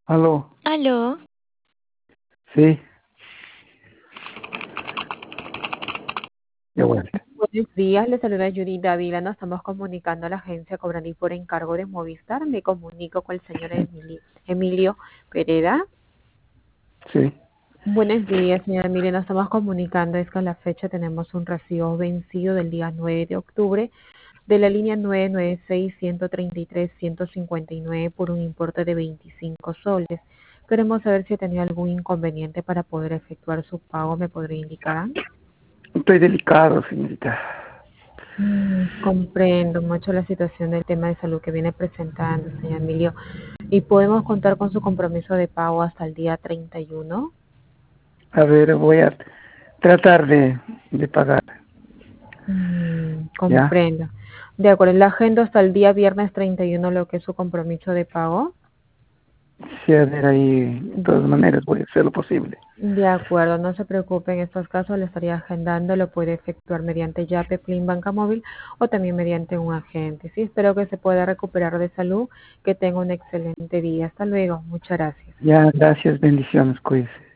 Aló, Aló, sí, de vuelta. Buenos días, le saluda Yuri Dávila. Nos estamos comunicando a la agencia Cobrani por encargo de Movistar. Me comunico con el señor Emilio Pereda. Sí, Buenos días, señor Emilio. Nos estamos comunicando. Es que a la fecha tenemos un recibo vencido del día 9 de octubre de la línea 996-133-159 por un importe de 25 soles. Queremos saber si tenía algún inconveniente para poder efectuar su pago. ¿Me podría indicar? estoy delicado, señorita. Comprendo mucho la situación del tema de salud que viene presentando, señor Emilio. ¿Y podemos contar con su compromiso de pago hasta el día 31? A ver, voy a tratar de pagar, ¿ya? Comprendo. De acuerdo, la agenda hasta el día viernes 31, lo que es su compromiso de pago. Sí, a ver, ahí, de todas maneras, voy a hacer lo posible. De acuerdo, no se preocupe, en estos casos le estaría agendando, lo puede efectuar mediante Yape, Plin, Banca Móvil o también mediante un agente. Sí, espero que se pueda recuperar de salud, que tenga un excelente día. Hasta luego, muchas gracias. Ya, gracias, bendiciones, cuídese.